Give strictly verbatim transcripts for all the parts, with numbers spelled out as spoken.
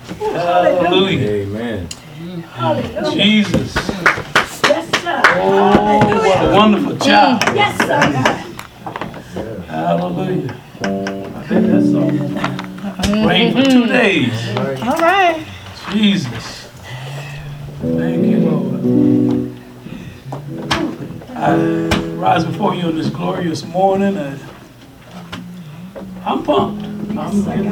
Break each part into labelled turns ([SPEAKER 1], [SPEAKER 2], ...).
[SPEAKER 1] Hallelujah.
[SPEAKER 2] Amen.
[SPEAKER 1] Hallelujah. Jesus.
[SPEAKER 3] Yes, sir.
[SPEAKER 1] Oh, what a wonderful child.
[SPEAKER 3] Yes, sir.
[SPEAKER 1] Hallelujah. I think that's all. Rain for two days.
[SPEAKER 4] All right.
[SPEAKER 1] Jesus. Thank you, Lord. I rise before you on this glorious morning. And I'm pumped. I'm in,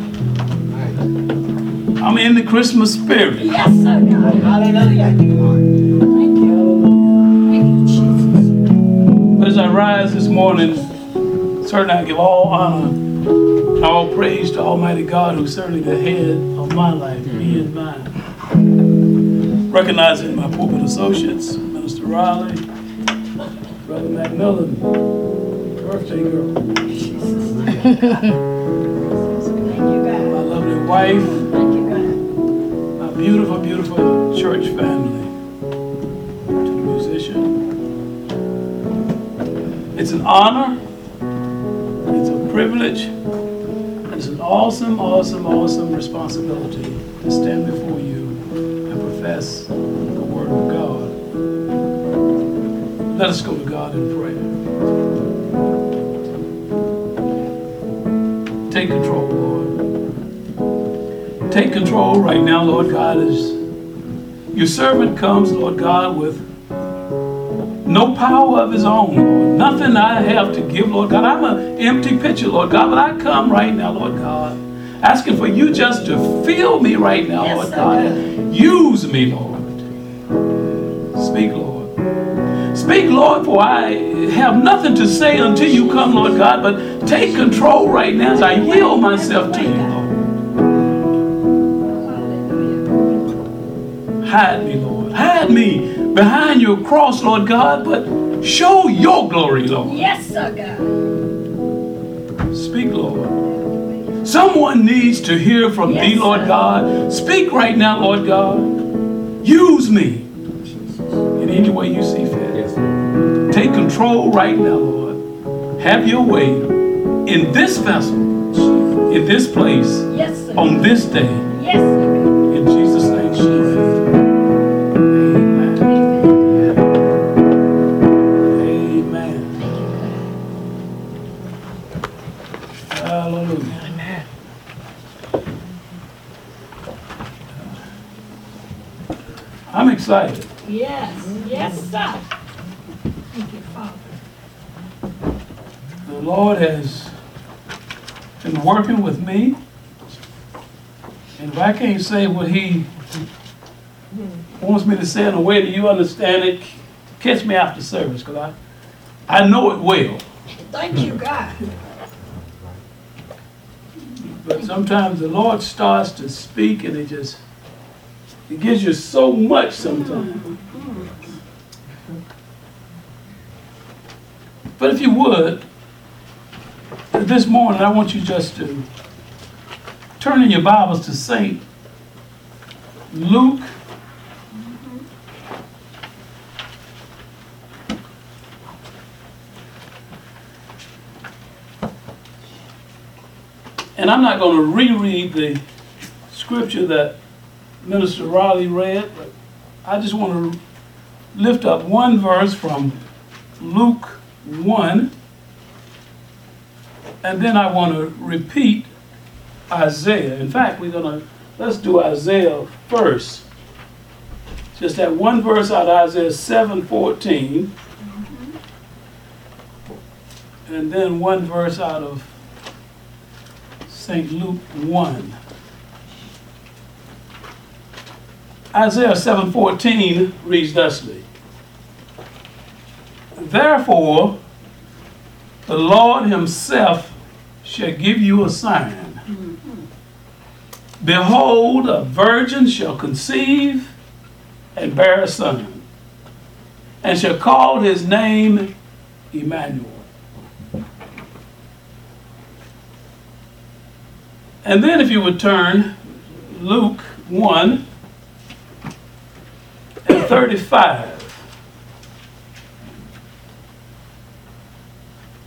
[SPEAKER 1] the, I'm in the Christmas spirit.
[SPEAKER 3] Yes, sir, God. Hallelujah. Thank you. Thank you, Jesus.
[SPEAKER 1] But as I rise this morning, certainly I give all honor and all praise to Almighty God, who's certainly the head of my life, me and mine. Recognizing my pulpit associates, Minister Riley, Brother McMillan, birthday girl.
[SPEAKER 3] Thank you, God.
[SPEAKER 1] My lovely wife,
[SPEAKER 3] Thank you, God.
[SPEAKER 1] my beautiful, beautiful church family, to the musician. It's an honor, it's a privilege, and it's an awesome, awesome, awesome responsibility to stand before you and profess the Word of God. Let us go to God in prayer. Take control, Lord. Take control right now, Lord God, as your servant comes, Lord God, with no power of his own, Lord. Nothing I have to give, Lord God. I'm an empty pitcher, Lord God, but I come right now, Lord God, asking for you just to fill me right now,
[SPEAKER 3] Yes,
[SPEAKER 1] Lord
[SPEAKER 3] sir.
[SPEAKER 1] God, and use me, Lord. Speak, Lord. Speak, Lord, for I have nothing to say until you come, Lord God, but take control right now as I yield myself to you, Lord. Hide me, Lord. Hide me behind your cross, Lord God, but show your glory, Lord.
[SPEAKER 3] Yes, sir, God.
[SPEAKER 1] Speak, Lord. Someone needs to hear from
[SPEAKER 3] Yes,
[SPEAKER 1] thee, Lord
[SPEAKER 3] sir.
[SPEAKER 1] God. Speak right now, Lord God. Use me in any way you see fit.
[SPEAKER 2] Yes, sir.
[SPEAKER 1] Take control right now, Lord. Have your way in this vessel, in this place,
[SPEAKER 3] Yes, sir.
[SPEAKER 1] on this day.
[SPEAKER 3] Yes, sir.
[SPEAKER 1] In Jesus' name we pray. Amen. Hallelujah.
[SPEAKER 4] Amen.
[SPEAKER 1] I'm excited.
[SPEAKER 3] Yes. Yes, sir. Thank you, Father.
[SPEAKER 1] The Lord has been working with me. And if I can't say what he wants me to say in a way that you understand it, catch me after service, because I, I know it well.
[SPEAKER 3] Thank you, God.
[SPEAKER 1] But sometimes the Lord starts to speak and it just, it gives you so much sometimes. But if you would, this morning I want you just to turn in your Bibles to Saint Luke. And I'm not going to reread the scripture that Minister Riley read, but I just want to lift up one verse from Luke one, and then I want to repeat Isaiah. In fact, we're going to, let's do Isaiah first. Just that one verse out of Isaiah seven fourteen, and then one verse out of Saint Luke one. Isaiah seven fourteen reads thusly: Therefore, the Lord himself shall give you a sign. Behold, a virgin shall conceive and bear a son, and shall call his name Emmanuel. And then if you would turn Luke one and thirty-five.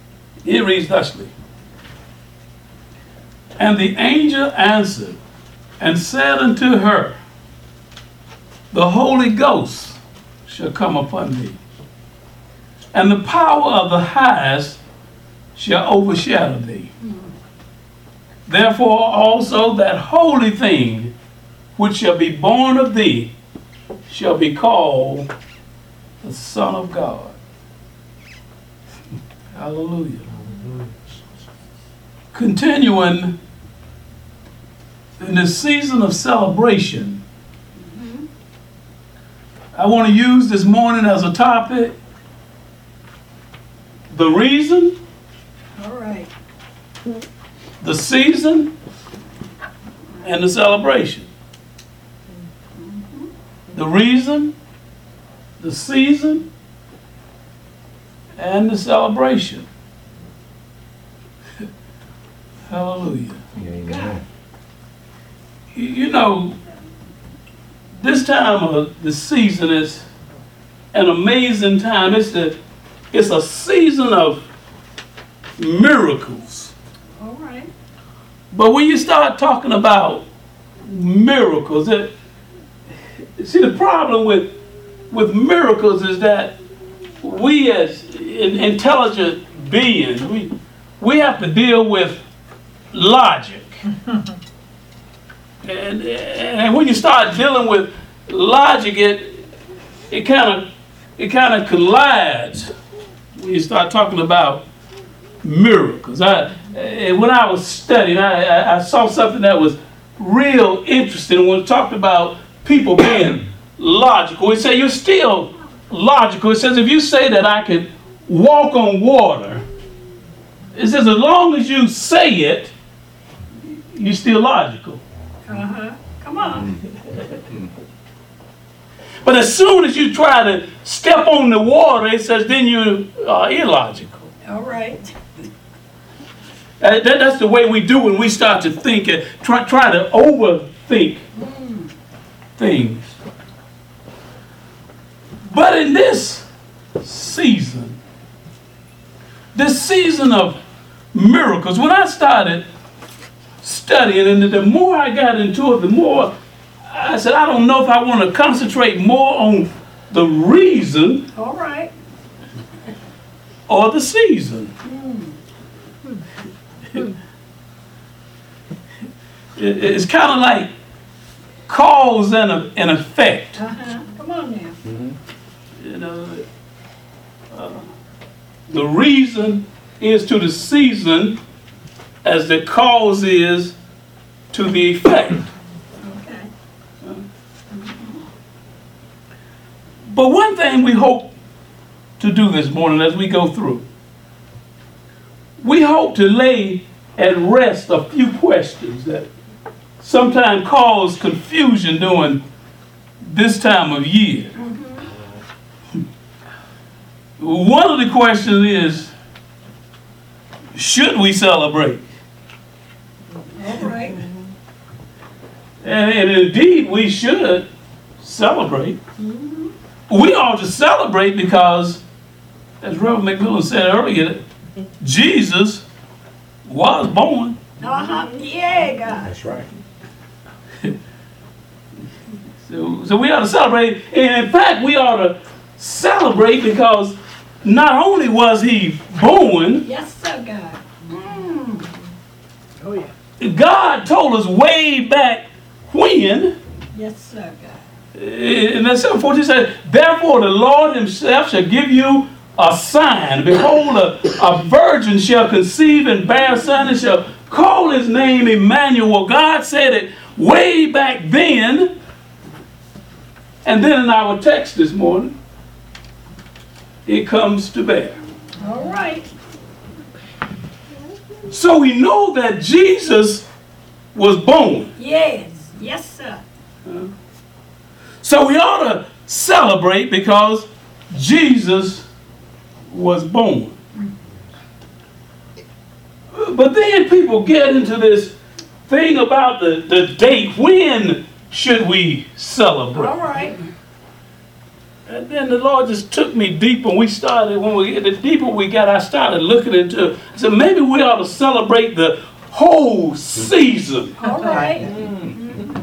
[SPEAKER 1] It reads thusly: And the angel answered and said unto her, the Holy Ghost shall come upon thee, and the power of the highest shall overshadow thee. Therefore also that holy thing which shall be born of thee shall be called the Son of God. Hallelujah. Continuing in this season of celebration, I want to use this morning as a topic, the reason,
[SPEAKER 3] All right.
[SPEAKER 1] the season, and the celebration. The reason, the season, and the celebration. Hallelujah.
[SPEAKER 2] Amen.
[SPEAKER 1] You, you know, this time of the season is an amazing time. It's the, it's a season of miracles.
[SPEAKER 3] All right.
[SPEAKER 1] But when you start talking about miracles, it, see, the problem with with miracles is that we as in, intelligent beings, we we have to deal with logic. and, and when you start dealing with logic, it it kind of it kind of collides when you start talking about miracles. I when I was studying, I, I, I saw something that was real interesting when it talked about people being logical. It said you're still logical. It says if you say that I can walk on water, it says as long as you say it, you're still logical.
[SPEAKER 3] Uh-huh. Come on.
[SPEAKER 1] But as soon as you try to step on the water, it says then you are illogical.
[SPEAKER 3] All right.
[SPEAKER 1] Uh, that, that's the way we do when we start to think and try, try to overthink
[SPEAKER 3] Mm.
[SPEAKER 1] things. But in this season, this season of miracles, when I started studying, and the more I got into it, the more I said, I don't know if I want to concentrate more on the reason
[SPEAKER 3] All right.
[SPEAKER 1] or the season. It, it's kind of like cause and, a, and effect.
[SPEAKER 3] Uh-huh. Come on now.
[SPEAKER 1] You know, uh, the reason is to the season as the cause is to the effect.
[SPEAKER 3] Okay.
[SPEAKER 1] But one thing we hope to do this morning as we go through, we hope to lay at rest a few questions that sometimes cause confusion during this time of year. One of the questions is, should we celebrate?
[SPEAKER 3] All right.
[SPEAKER 1] And, and indeed, we should celebrate. We ought to celebrate because, as Reverend McMillan said earlier, Jesus was born.
[SPEAKER 3] Uh-huh. Yeah, God.
[SPEAKER 2] That's right.
[SPEAKER 1] So, so we ought to celebrate. And in fact, we ought to celebrate because not only was he born,
[SPEAKER 3] Yes, sir, God. Mm.
[SPEAKER 2] Oh, yeah.
[SPEAKER 1] God told us way back when,
[SPEAKER 3] Yes, sir, God.
[SPEAKER 1] in that seven fourteen said, therefore the Lord himself shall give you a sign. Behold, a, a virgin shall conceive and bear a son and shall call his name Emmanuel. God said it way back then. And then in our text this morning, it comes to bear.
[SPEAKER 3] All right.
[SPEAKER 1] So we know that Jesus was born.
[SPEAKER 3] Yes. Yes, sir.
[SPEAKER 1] So we ought to celebrate because Jesus was born. But then people get into this thing about the, the date. When should we celebrate?
[SPEAKER 3] All right.
[SPEAKER 1] And then the Lord just took me deep, and we started, when we the deeper we got, I started looking into it. I said, maybe we ought to celebrate the whole season.
[SPEAKER 3] All right.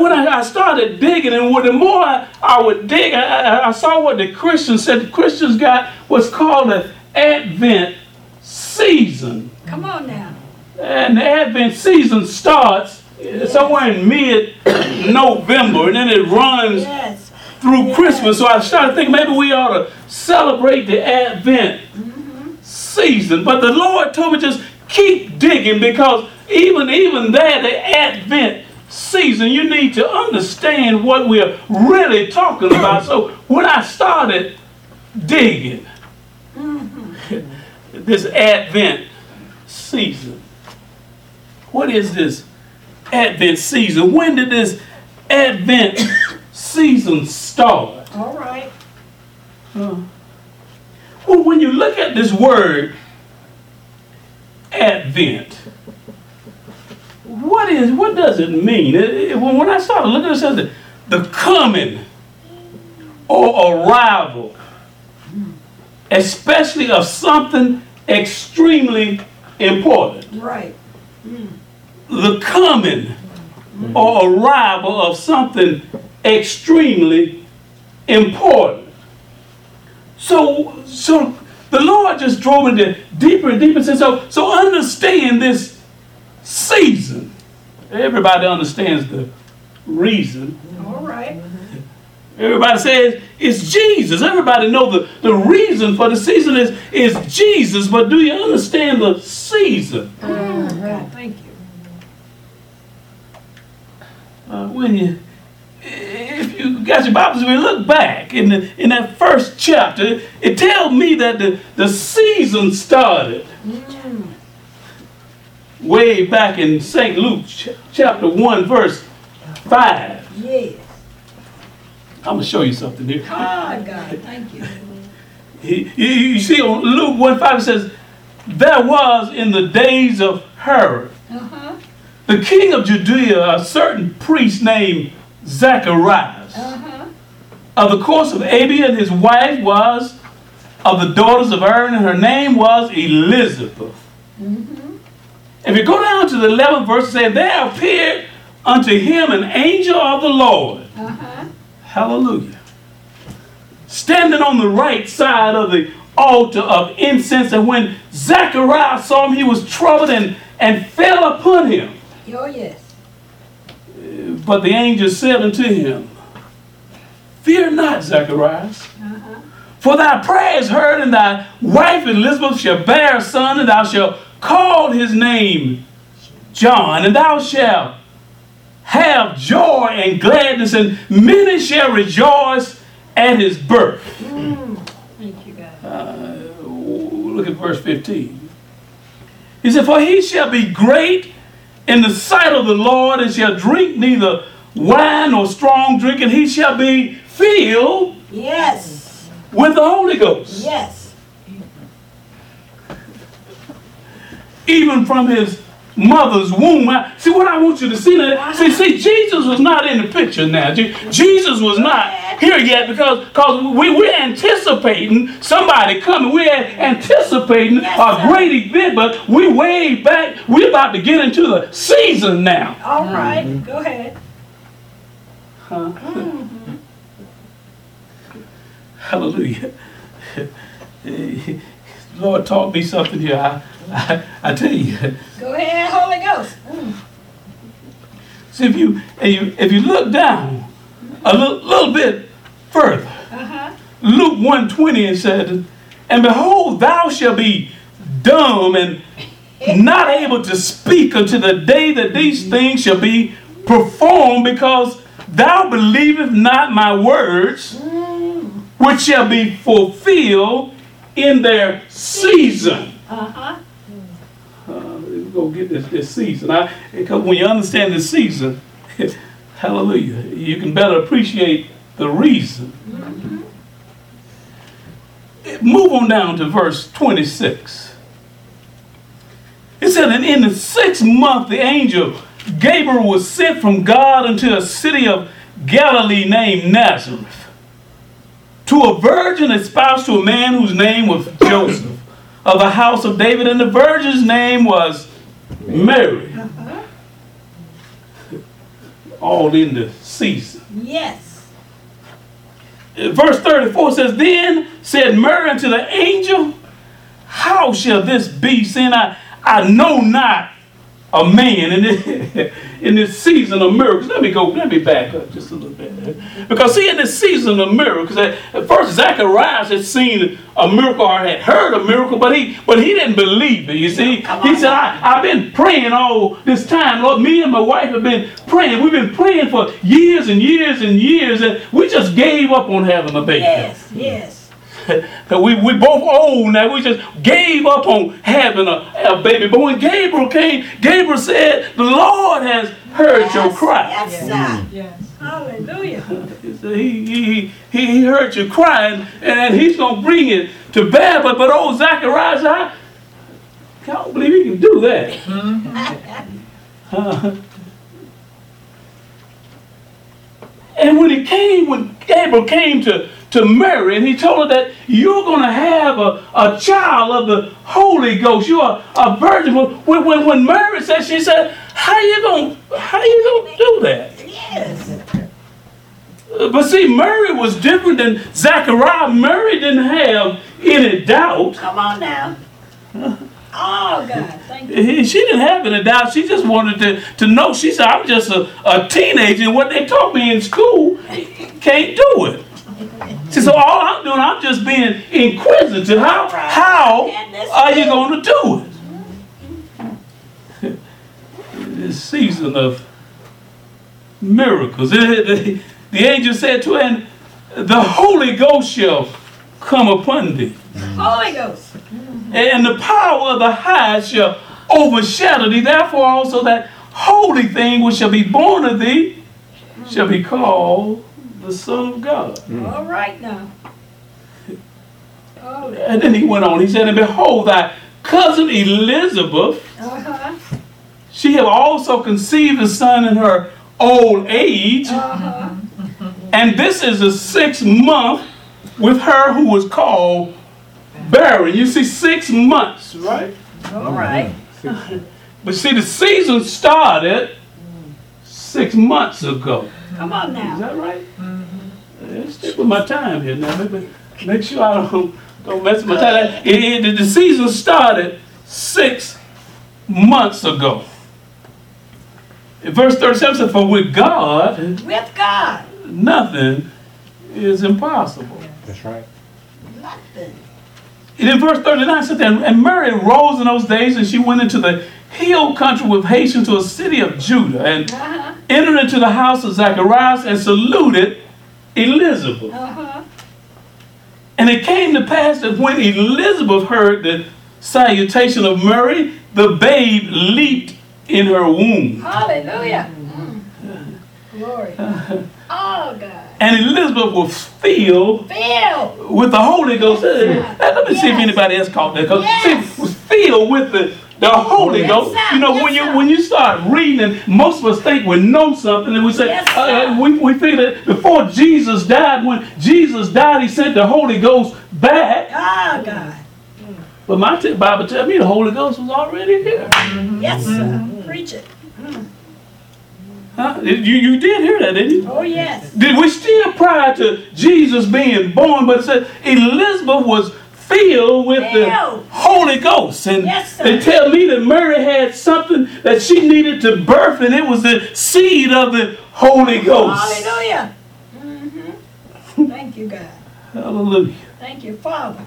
[SPEAKER 1] when I, I started digging, and the more I, I would dig, I, I, I saw what the Christians said. The Christians got what's called an Advent season.
[SPEAKER 3] Come on now.
[SPEAKER 1] And the Advent season starts yes. somewhere in mid-November, and then it runs
[SPEAKER 3] yes.
[SPEAKER 1] through
[SPEAKER 3] yes.
[SPEAKER 1] Christmas. So I started thinking maybe we ought to celebrate the Advent mm-hmm. season. But the Lord told me just keep digging, because even, even there, the Advent season, you need to understand what we're really talking about. So when I started digging mm-hmm. this Advent season, what is this Advent season? When did this Advent season start?
[SPEAKER 3] All right.
[SPEAKER 1] Uh, well, when you look at this word Advent, what is what does it mean? It, it, when I started looking at it, it says the coming or arrival, especially of something extremely important.
[SPEAKER 3] Right. Mm.
[SPEAKER 1] The coming mm-hmm. or arrival of something extremely important. So, so the Lord just drove into deeper and deeper and said, so, so understand this season. Everybody understands the reason.
[SPEAKER 3] All right.
[SPEAKER 1] Everybody says it's Jesus. Everybody knows the, the reason for the season is, is Jesus, but do you understand the season?
[SPEAKER 3] Oh, God, thank you.
[SPEAKER 1] Uh, when you, if you got your Bibles, if you look back in the, in that first chapter, it tells me that the, the season started mm. way back in Saint Luke ch- chapter one, verse five.
[SPEAKER 3] Yes.
[SPEAKER 1] I'm going to show you something here.
[SPEAKER 3] Oh, God, thank you.
[SPEAKER 1] You, you see on Luke one five, it says, there was in the days of Herod, uh-huh. the king of Judea, a certain priest named Zacharias. Uh-huh. Of the course of Abi, and his wife was of the daughters of Aaron, and her name was Elizabeth. Mm-hmm. If you go down to the eleventh verse, it says, there appeared unto him an angel of the Lord. Uh-huh. Hallelujah. Standing on the right side of the altar of incense, and when Zacharias saw him, he was troubled and, and fell upon him.
[SPEAKER 3] Oh, yes.
[SPEAKER 1] But the angel said unto him, fear not, Zacharias, uh-huh. for thy prayer is heard, and thy wife Elizabeth shall bear a son, and thou shalt call his name John, and thou shalt have joy and gladness, and many shall rejoice at his birth.
[SPEAKER 3] Mm. Thank you, God.
[SPEAKER 1] Uh, look at verse fifteen. He said, for he shall be great in the sight of the Lord, and shall drink neither wine nor strong drink, and he shall be filled
[SPEAKER 3] yes.
[SPEAKER 1] with the Holy Ghost.
[SPEAKER 3] Yes.
[SPEAKER 1] Even from his mother's womb. I, see what I want you to see now. See, see, Jesus was not in the picture now. Je- Jesus was not here yet, because because we, we're anticipating somebody coming. We're anticipating
[SPEAKER 3] yes,
[SPEAKER 1] a great event, but we way back. We're about to get into the season now.
[SPEAKER 3] All right, mm-hmm. Go ahead.
[SPEAKER 1] Huh? Mm-hmm. Hallelujah. Lord taught me something here. I, I, I tell you.
[SPEAKER 3] Go ahead, Holy Ghost. Mm.
[SPEAKER 1] See, if you, if you if you look down a little, little bit further, uh-huh. Luke one twenty, it said, and behold, thou shalt be dumb and not able to speak until the day that these things shall be performed, because thou believest not my words, mm. which shall be fulfilled in their season. Uh-huh. Uh, we're going to get this, this season. I, because when you understand the season, hallelujah, you can better appreciate the reason. Mm-hmm. Move on down to verse twenty-six. It said, and in the sixth month, the angel Gabriel was sent from God unto a city of Galilee named Nazareth, to a virgin espoused to a man whose name was Joseph, of the house of David, and the virgin's name was Mary. Uh-huh. all in the season.
[SPEAKER 3] Yes.
[SPEAKER 1] Verse thirty-four says, then said Mary unto the angel, how shall this be, saying I, I know not a man in this, in this season of miracles. Let me go, let me back up just a little bit. Because see, in this season of miracles, at first Zacharias had seen a miracle or had heard a miracle, but he but he didn't believe it, you see. He said, I, I've been praying all this time, Lord. Me and my wife have been praying. We've been praying for years and years and years, and we just gave up on having a baby.
[SPEAKER 3] Yes, yes.
[SPEAKER 1] we, we both old now. We just gave up on having a, a baby. But when Gabriel came, Gabriel said, the Lord has heard
[SPEAKER 3] Yes,
[SPEAKER 1] your cry.
[SPEAKER 3] Yes, sir.
[SPEAKER 2] Yes.
[SPEAKER 3] Hallelujah.
[SPEAKER 1] He, said, he, he, he, he heard you crying, and he's going to bring it to bear. But, but old Zacharias, I can't believe he can do that. Uh, and when he came, when Gabriel came to to Mary, and he told her that you're going to have a, a child of the Holy Ghost. You're a, a virgin. When, when, when Mary said, she said, how you going how you gonna do that?
[SPEAKER 3] Yes.
[SPEAKER 1] Uh, But see, Mary was different than Zachariah. Mary didn't have any doubt.
[SPEAKER 3] Come on now. Oh, God. Thank you.
[SPEAKER 1] He- She didn't have any doubt. She just wanted to, to know. She said, I'm just a, a teenager, and what they taught me in school, can't do it. See, so all I'm doing, I'm just being inquisitive. How, how are you going to do it? This season of miracles. The, the, the angel said to her, and the Holy Ghost shall come upon thee,
[SPEAKER 3] Holy Ghost.
[SPEAKER 1] and the power of the high shall overshadow thee. Therefore also that holy thing which shall be born of thee shall be called the Son of God.
[SPEAKER 3] All right now. Oh,
[SPEAKER 1] And then he went on. He said, and behold, thy cousin Elizabeth,
[SPEAKER 3] uh-huh.
[SPEAKER 1] she have also conceived a son in her old age.
[SPEAKER 3] Uh-huh.
[SPEAKER 1] And this is the sixth month with her who was called barren. You see, six months, right?
[SPEAKER 3] All right.
[SPEAKER 1] But see, the season started six months ago.
[SPEAKER 3] Come on
[SPEAKER 1] Is
[SPEAKER 3] now.
[SPEAKER 1] that right? Yeah, stick with my time here now. Make, make sure I don't, don't mess with my time. It, it, the season started six months ago. In verse thirty-seven says, for with God,
[SPEAKER 3] With God.
[SPEAKER 1] nothing is impossible.
[SPEAKER 4] That's right.
[SPEAKER 3] Nothing.
[SPEAKER 1] And in verse thirty-nine says, and and Mary rose in those days, and she went into the hill country with haste to a city of Judah, and
[SPEAKER 3] Uh-huh.
[SPEAKER 1] entered into the house of Zacharias and saluted Elizabeth.
[SPEAKER 3] Uh-huh.
[SPEAKER 1] And it came to pass that when Elizabeth heard the salutation of Mary, the babe leaped in her womb.
[SPEAKER 3] Hallelujah. Mm. Glory. Oh, God.
[SPEAKER 1] And Elizabeth was filled
[SPEAKER 3] Filled.
[SPEAKER 1] with the Holy Ghost.
[SPEAKER 3] Yes.
[SPEAKER 1] Let let me see if
[SPEAKER 3] Yes.
[SPEAKER 1] anybody else caught that. 'Cause
[SPEAKER 3] Yes.
[SPEAKER 1] see, was filled with the, the Holy
[SPEAKER 3] Yes,
[SPEAKER 1] Ghost.
[SPEAKER 3] sir.
[SPEAKER 1] You know,
[SPEAKER 3] Yes,
[SPEAKER 1] when you
[SPEAKER 3] sir.
[SPEAKER 1] when you start reading, and most of us think we know something, and we say,
[SPEAKER 3] Yes,
[SPEAKER 1] uh,
[SPEAKER 3] sir.
[SPEAKER 1] we, we think that before Jesus died, when Jesus died, he sent the Holy Ghost back.
[SPEAKER 3] Oh, God.
[SPEAKER 1] But my t- Bible tells me the Holy Ghost was already here.
[SPEAKER 3] Yes, sir. Preach it.
[SPEAKER 1] Huh? You, you did hear that, didn't you?
[SPEAKER 3] Oh, yes.
[SPEAKER 1] Did we still prior to Jesus being born, but it said Elizabeth was filled with the
[SPEAKER 3] Filled.
[SPEAKER 1] Holy Ghost. And
[SPEAKER 3] Yes, sir.
[SPEAKER 1] they tell me that Mary had something that she needed to birth, and it was the seed of the Holy Ghost.
[SPEAKER 3] Hallelujah. Mm-hmm. Thank you, God.
[SPEAKER 1] Hallelujah.
[SPEAKER 3] Thank you, Father.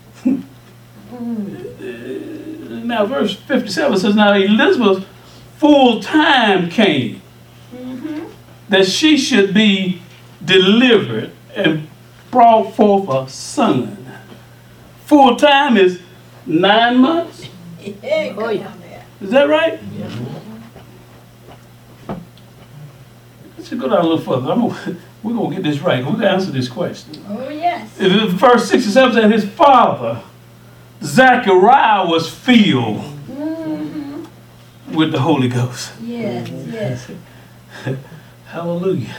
[SPEAKER 1] Now, verse fifty-seven says, now Elizabeth's full time came
[SPEAKER 3] Mm-hmm.
[SPEAKER 1] that she should be delivered and brought forth a son. Full time is nine months.
[SPEAKER 3] Yeah, come on there.
[SPEAKER 1] Is that right? Let's go down a little further. I'm gonna, we're going to get this right. We're going to answer this question.
[SPEAKER 3] Oh, yes.
[SPEAKER 1] In verse sixty-seven says, his father, Zachariah, was filled
[SPEAKER 3] Mm-hmm.
[SPEAKER 1] with the Holy Ghost.
[SPEAKER 3] Yes, yes.
[SPEAKER 1] Hallelujah.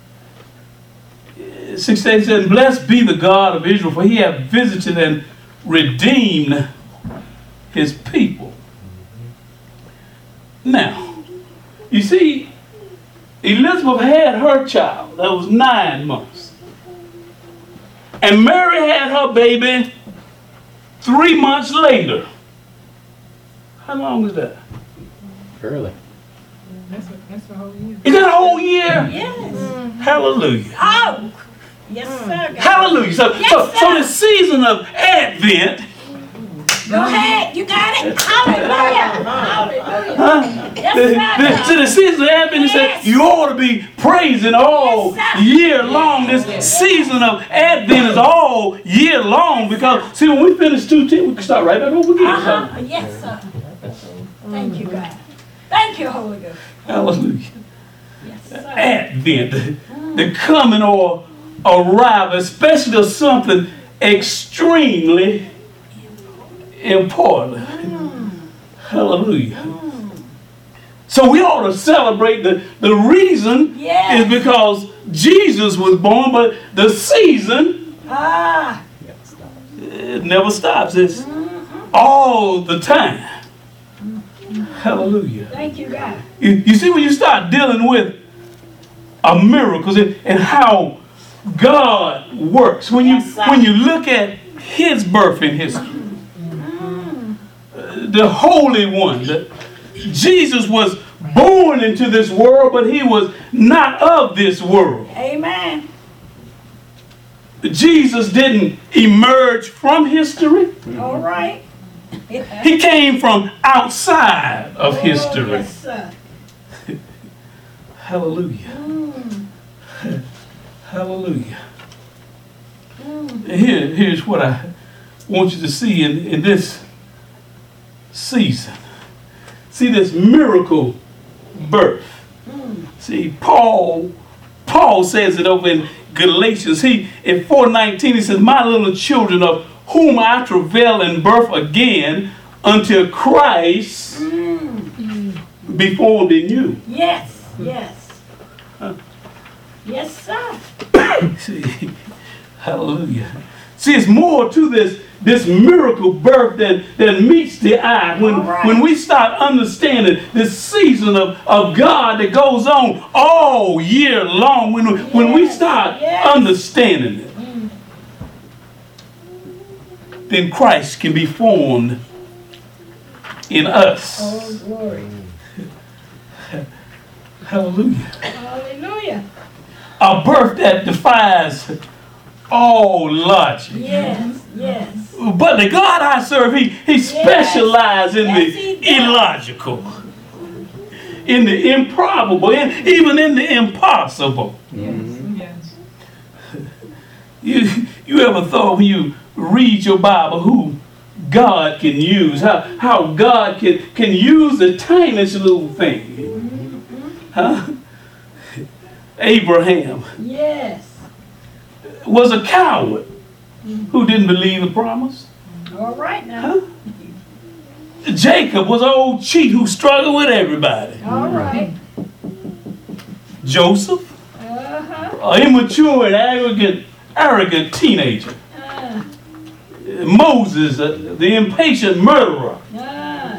[SPEAKER 1] sixteen says, blessed be the God of Israel, for he hath visited and redeemed his people. Now, you see, Elizabeth had her child. That was nine months. And Mary had her baby three months later. How long was that?
[SPEAKER 4] Early.
[SPEAKER 2] That's a, that's a whole year.
[SPEAKER 1] Is that a whole year?
[SPEAKER 3] Yes.
[SPEAKER 1] Hallelujah.
[SPEAKER 3] Oh. Yes, sir. God.
[SPEAKER 1] Hallelujah. So,
[SPEAKER 3] Yes,
[SPEAKER 1] so,
[SPEAKER 3] sir.
[SPEAKER 1] so the season of Advent,
[SPEAKER 3] Go ahead. You got it. Hallelujah. Hallelujah.
[SPEAKER 1] huh?
[SPEAKER 3] Yes,
[SPEAKER 1] The,
[SPEAKER 3] sir.
[SPEAKER 1] the, to the season of Advent, it said
[SPEAKER 3] Yes.
[SPEAKER 1] you ought to be praising all
[SPEAKER 3] Yes, sir.
[SPEAKER 1] year long. This
[SPEAKER 3] Yes.
[SPEAKER 1] season of Advent is all year long because, see, when we finish two ten, we can start right back over again.
[SPEAKER 3] Uh-huh. Yes, sir. Thank you, God. Thank you, Holy Ghost.
[SPEAKER 1] Hallelujah.
[SPEAKER 3] Yes, sir.
[SPEAKER 1] Advent, the, the coming or arrival, especially of something extremely important. Hallelujah. So we ought to celebrate. The, the reason
[SPEAKER 3] Yes.
[SPEAKER 1] is because Jesus was born, but the season,
[SPEAKER 3] Ah.
[SPEAKER 1] it never stops. It's all the time. Hallelujah.
[SPEAKER 3] Thank you, God.
[SPEAKER 1] You, you see, when you start dealing with a miracles and, and how God works, when you
[SPEAKER 3] Yes, sir.
[SPEAKER 1] when you look at His birth in history, uh, the Holy One, the, Jesus was born into this world, but He was not of this world.
[SPEAKER 3] Amen.
[SPEAKER 1] Jesus didn't emerge from history.
[SPEAKER 3] All right.
[SPEAKER 1] He came from outside of
[SPEAKER 3] Oh,
[SPEAKER 1] history.
[SPEAKER 3] yes, sir.
[SPEAKER 1] Hallelujah. Hallelujah. Here, here's what I want you to see in, in this season. See this miracle birth. See, Paul, Paul says it over in Galatians. He in four nineteen, he says, "My little children, of whom I travail in birth again until Christ be formed in you."
[SPEAKER 3] Yes, yes. Yes, sir.
[SPEAKER 1] See, hallelujah. See, it's more to this, this miracle birth than, than meets the eye. When,
[SPEAKER 3] All right.
[SPEAKER 1] when we start understanding this season of, of God that goes on all year long, when, when we
[SPEAKER 3] Yes,
[SPEAKER 1] start
[SPEAKER 3] yes.
[SPEAKER 1] understanding it, then Christ can be formed in us.
[SPEAKER 3] Oh, glory.
[SPEAKER 1] Hallelujah.
[SPEAKER 3] Hallelujah.
[SPEAKER 1] A birth that defies all logic.
[SPEAKER 3] Yes, yes.
[SPEAKER 1] But the God I serve, he, he specializes in
[SPEAKER 3] Yes, he
[SPEAKER 1] the
[SPEAKER 3] does.
[SPEAKER 1] illogical, in the improbable, and even in the impossible.
[SPEAKER 2] Yes.
[SPEAKER 1] You, you ever thought when you read your Bible who God can use, how, how God can, can use the tiniest little thing? Huh? Abraham
[SPEAKER 3] Yes.
[SPEAKER 1] was a coward who didn't believe the promise.
[SPEAKER 3] All right now.
[SPEAKER 1] Huh? Jacob was an old cheat who struggled with everybody.
[SPEAKER 3] All right.
[SPEAKER 1] Joseph,
[SPEAKER 3] Uh-huh.
[SPEAKER 1] an immature and arrogant, arrogant teenager.
[SPEAKER 3] Uh,
[SPEAKER 1] Moses, uh, the impatient murderer.
[SPEAKER 3] uh.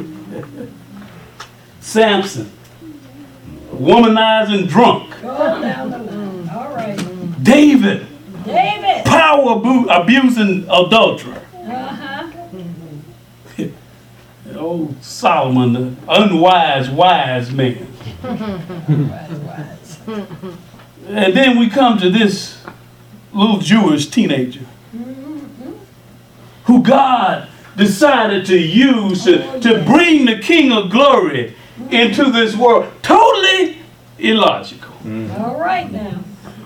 [SPEAKER 1] Samson, womanizing drunk.
[SPEAKER 3] Go down the line. All right.
[SPEAKER 1] David,
[SPEAKER 3] David.
[SPEAKER 1] power abu- abusing adulterer.
[SPEAKER 3] Uh-huh.
[SPEAKER 1] Oh, Solomon, the unwise, wise man.
[SPEAKER 3] Wise, wise.
[SPEAKER 1] And then we come to this little Jewish teenager who God decided to use to, to bring the King of Glory into this world. Totally illogical.
[SPEAKER 3] All right now.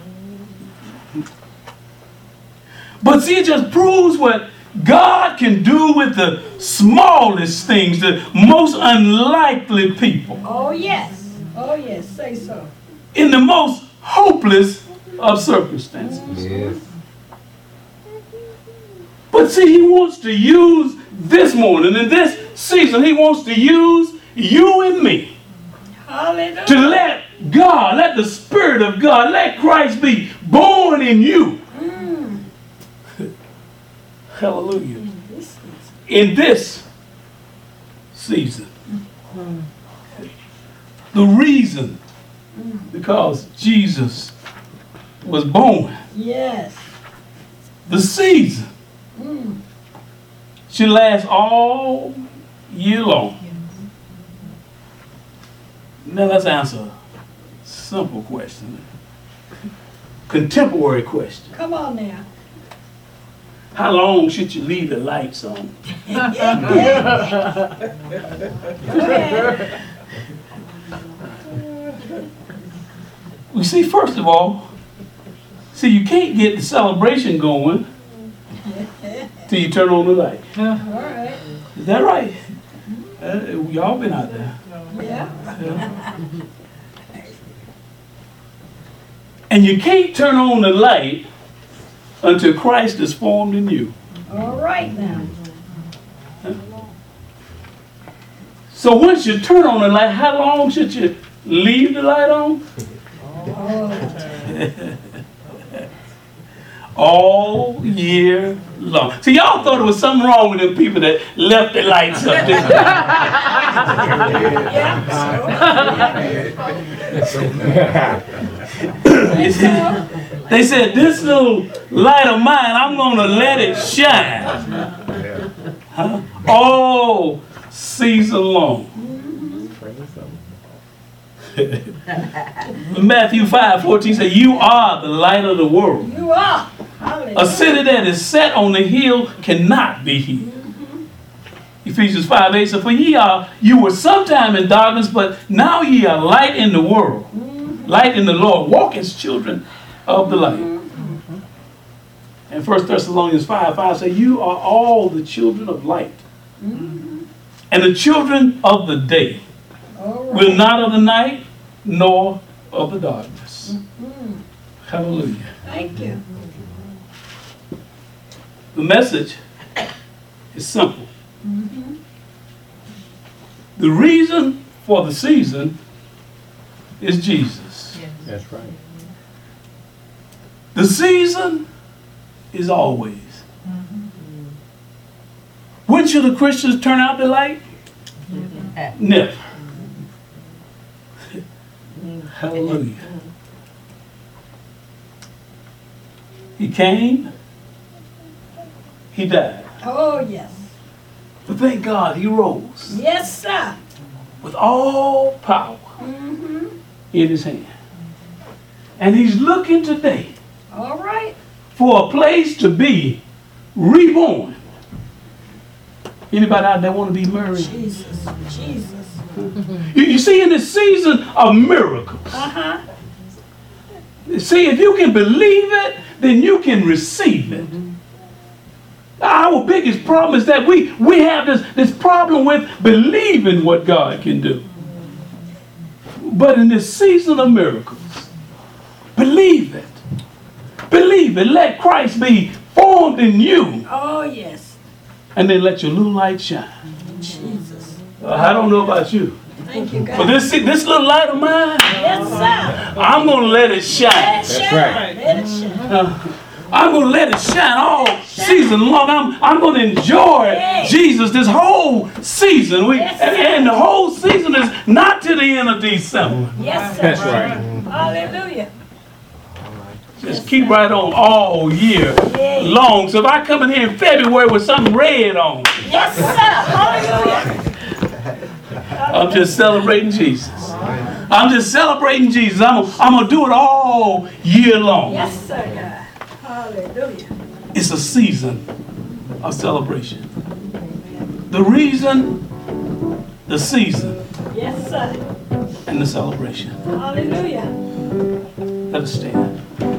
[SPEAKER 1] But see, it just proves what God can do with the smallest things, the most unlikely people,
[SPEAKER 3] Oh, yes. Oh, yes. Say so.
[SPEAKER 1] in the most hopeless of circumstances.
[SPEAKER 4] Yes.
[SPEAKER 1] But see, he wants to use this morning, in this season, he wants to use you and me
[SPEAKER 3] Hallelujah.
[SPEAKER 1] to let God, let the Spirit of God, let Christ be born in you. Hallelujah. In this season. The reason because Jesus was born.
[SPEAKER 3] Yes.
[SPEAKER 1] The season should last all year long. Now let's answer a simple question. Contemporary question.
[SPEAKER 3] Come on now.
[SPEAKER 1] How long should you leave the lights on?
[SPEAKER 3] Go ahead.
[SPEAKER 1] We see, first of all, see, you can't get the celebration going till you turn on the light.
[SPEAKER 3] All right.
[SPEAKER 1] Is that right? Uh, y'all been out there.
[SPEAKER 3] Yeah.
[SPEAKER 1] Yeah. And you can't turn on the light until Christ is formed in you.
[SPEAKER 3] All right now.
[SPEAKER 1] So once you turn on the light, how long should you leave the light on?
[SPEAKER 3] Oh.
[SPEAKER 1] All year long. See, y'all thought there was something wrong with them people that left the lights up there. They said, they said, this little light of mine, I'm going to let it shine. Huh? All season long. Matthew five fourteen says, you are the light of the world.
[SPEAKER 3] You are. Hallelujah.
[SPEAKER 1] A city that is set on the hill cannot be hid. Ephesians five eight says, for ye are, you were sometime in darkness, but now ye are light in the world. Light in the Lord. Walk as children of the light. And First Thessalonians five five says, you are all the children of light. And the children of the day.
[SPEAKER 3] All right.
[SPEAKER 1] Will not of the night, nor of the darkness. Hallelujah.
[SPEAKER 3] Thank you.
[SPEAKER 1] The message is simple. The reason for the season is Jesus.
[SPEAKER 4] That's right.
[SPEAKER 1] The season is always. When should the Christians turn out the light? Never. Hallelujah. He came. He died.
[SPEAKER 3] Oh, yes.
[SPEAKER 1] But thank God he rose
[SPEAKER 3] Yes, sir.
[SPEAKER 1] with all power
[SPEAKER 3] Mm-hmm.
[SPEAKER 1] in his hand. And he's looking today
[SPEAKER 3] All right.
[SPEAKER 1] for a place to be reborn. Anybody out there want to be married?
[SPEAKER 3] Jesus. Jesus.
[SPEAKER 1] You, you see, in this season of miracles,
[SPEAKER 3] Uh-huh.
[SPEAKER 1] see, if you can believe it, then you can receive it. Our biggest problem is that we, we have this, this problem with believing what God can do. But in this season of miracles, believe it. Believe it. Let Christ be formed in you.
[SPEAKER 3] Oh, yes.
[SPEAKER 1] And then let your little light shine.
[SPEAKER 3] Jesus.
[SPEAKER 1] Uh, I don't know about you.
[SPEAKER 3] Thank you, God.
[SPEAKER 1] But this, this little light of mine,
[SPEAKER 3] Yes, sir.
[SPEAKER 1] I'm going to let it
[SPEAKER 3] Let
[SPEAKER 1] shine.
[SPEAKER 3] it shine.
[SPEAKER 4] right.
[SPEAKER 3] Let it shine.
[SPEAKER 1] Uh, I'm going to let it shine all season long. I'm, I'm going to enjoy
[SPEAKER 3] Yes.
[SPEAKER 1] Jesus this whole season. We,
[SPEAKER 3] Yes,
[SPEAKER 1] and,
[SPEAKER 3] sir.
[SPEAKER 1] and the whole season is not to the end of December.
[SPEAKER 3] Yes, sir.
[SPEAKER 4] That's right.
[SPEAKER 3] Hallelujah.
[SPEAKER 1] Just keep right on all year
[SPEAKER 3] Yes.
[SPEAKER 1] long. So if I come in here in February with something red on,
[SPEAKER 3] Yes, sir. Hallelujah.
[SPEAKER 1] I'm just celebrating Jesus. I'm just celebrating Jesus. I'm, I'm going to do it all year long.
[SPEAKER 3] Yes, sir, God. Hallelujah.
[SPEAKER 1] It's a season of celebration. The reason, the season,
[SPEAKER 3] Yes, sir.
[SPEAKER 1] and the celebration.
[SPEAKER 3] Hallelujah.
[SPEAKER 1] Let us stand.